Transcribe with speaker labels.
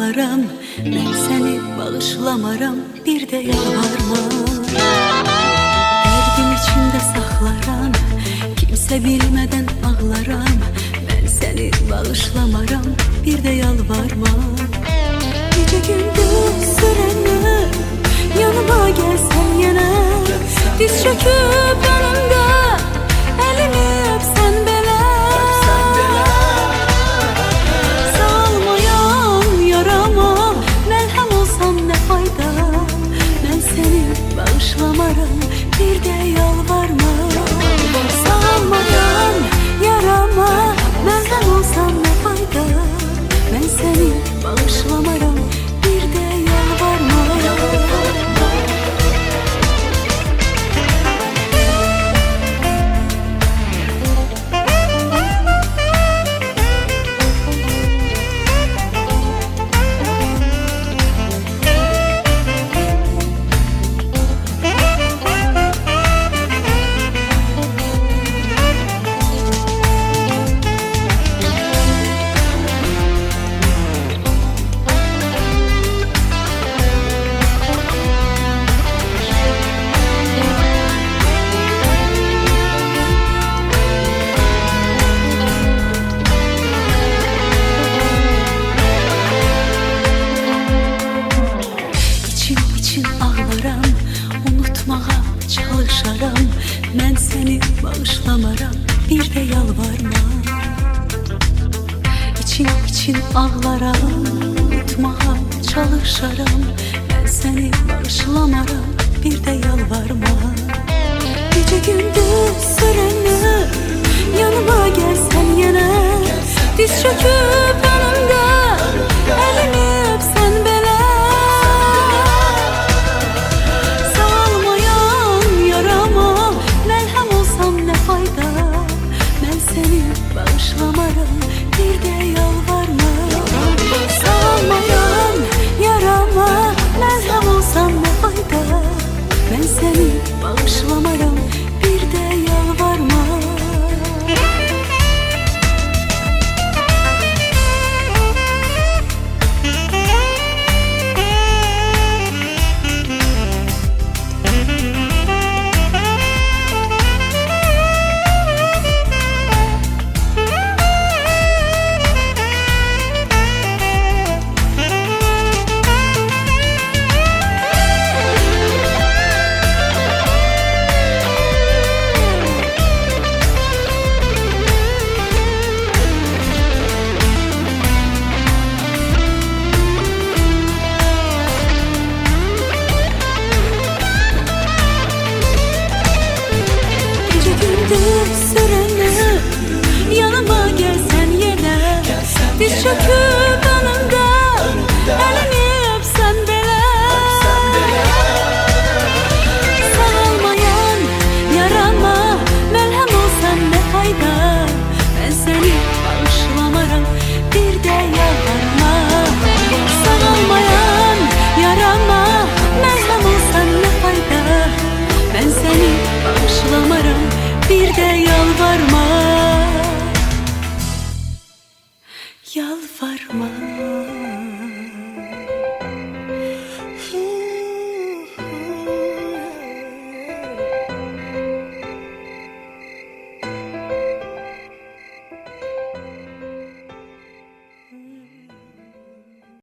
Speaker 1: ağlaram, ben seni bağışlamaram, bir de yalvarma. Derdim içinde saxlaram, kimse bilmeden ağlaram, ben seni bağışlamaram, bir de yalvarma. Gece gündüz sürenler, yanıma gelsen yine, diz çöküp önümde, elini öpsen belə. Salmayan yarama, melhem olsam ne fayda, ben seni bağışlamaram, bir de yalvarma. Salmayan yarama, melhem olsam ne fayda, ben seni bağışlamaram, bir de yalvarma. Ağlaram, unutmağa çalışaram, mən seni bağışlamaram, bir de yalvarma. İçin ağlaram, unutmağa çalışaram, mən seni bağışlamaram, bir de yalvarma. Gece gündüz sürenler, yanıma gelsen yine, diz çöküp önümde, elini öpsen belə. Bağışlamaram, bir de yalvarma. Salmayan yarama, merhem olsam ne fayda, ben seni bağışlamaram, bir de yalvarma. Sürenler, yanıma gelsen yine, diz çöküp